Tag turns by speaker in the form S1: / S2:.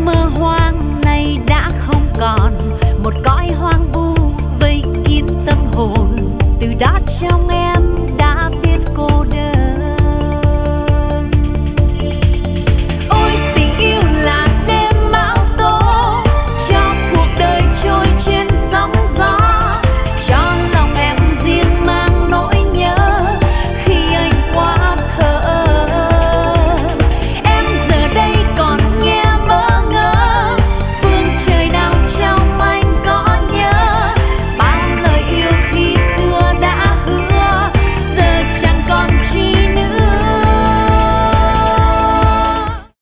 S1: mơ hoang nay đã không còn, một cõi hoang vu vây kín tâm hồn. Từ đó trong